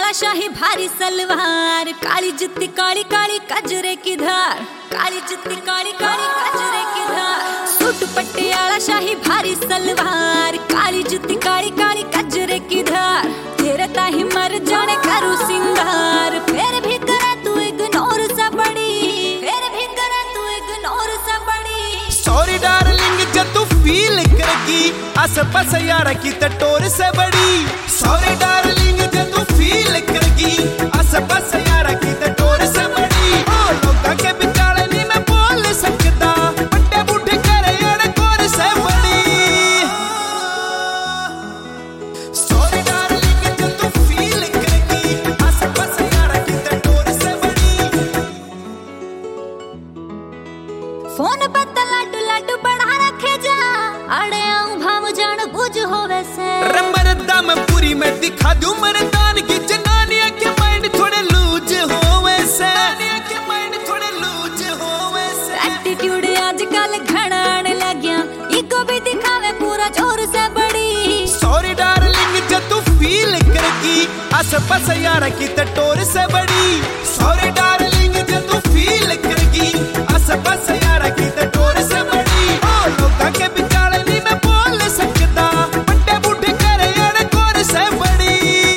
आला शाही भारी सलवार, काली जुत्ती काली काली कजरे की धार, काली जुत्ती काली काली कजरे की धार। सूट पटियाला शाही भारी सलवार, काली जुत्ती काली काली कजरे की धार। तेरे ताही मर जाने करू सिंगार, फिर भी करे तू इग्नोर सा बड़ी, फिर भी करे तू इग्नोर सा बड़ी। सॉरी डार्लिंग जब तू फील करेगी आस पास यार की टोर से बड़ी। सॉरी डार्लिंग जब तू फील करेगी आस पास यार की टोर से बड़ी। ओ लोगों के बिचारे नहीं मैं बोल सकता, बड़े बूढ़े करे यार कोर से बड़ी। सॉरी डार्लिंग जब तू फील करेगी आस पास यार की टोर से बड़ी। फोन पर लड्डू लड्डू बढ़ा रखे जा, अड़े आऊं भाव जान बुझ हो वैसे। रंबर दम पूरी में दिखा दूं मर्दान की जनानियां के माइंड थोड़े लूज हो वैसे, के माइंड थोड़े लूज हो वैसे। एटीट्यूड आजकल घना आने लग गया, ईगो भी दिखावे पूरा जोर से बड़ी। सॉरी डार्लिंग जब तू फील करेगी आस पास यार की टोर से बड़ी। सॉरी डार्लिंग जब तू फील करेगी आस पास यार की टोर से बड़ी। ओ लोगों के बिचारे नहीं मैं बोल सकता, बड़े बूढ़े करे यार कोर से बड़ी।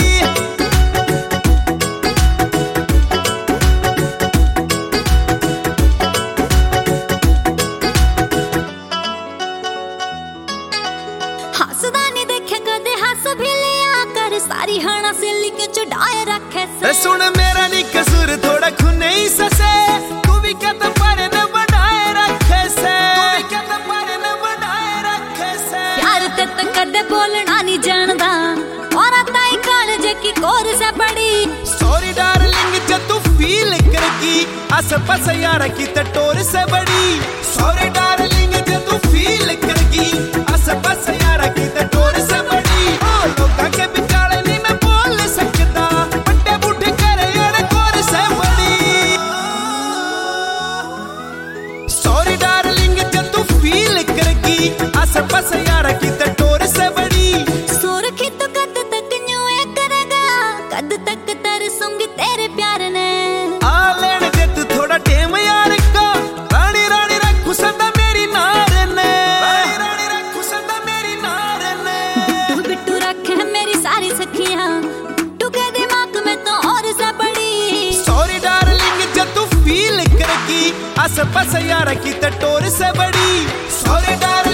हंसदा नहीं देखे कदे हंस भी लिया कर, सारी हाना से लिख चढ़ाए रखे से। सुन मेरा नहीं कसूर थोड़ा खून ही ससे, तू भी कहता पर न बढ़ाए रखे से, तू भी कहता पर न बढ़ाए रखे से। प्यार ते तो कदे बोलना नहीं जानदा, और ताई कालजे की कोर से बड़ी। सॉरी डार्लिंग जब तू फील करेगी आस पास यार की टोर से बड़ी। सॉरी डार्लिंग जब तू फील करेगी आस पास यार की टोर से बड़ी। ओ लोगों के बिचारे नहीं मैं बोल सकता, बड़े बूढ़े करे यार कोर से बड़ी। सॉरी डार्लिंग जब तू फील करेगी आस पास यार की टोर से बड़ी। सुरखी तो कद तक न्यू करेगा, कद तक तरसूंगी तेरे प्यार ने। आ लेने दे तू थोड़ा टेम यार का, रानी रानी रखू सदा मेरी नार ने, रानी रानी रखू सदा मेरी नार ने। बिट्टू बिट्टू रखे मेरी सारी सखियां, बिट्टू के दिमाग में तो और से बड़ी। सॉरी डार्लिंग जब तू फील करेगी आस पास यार की टोर से बड़ी। Sorry darling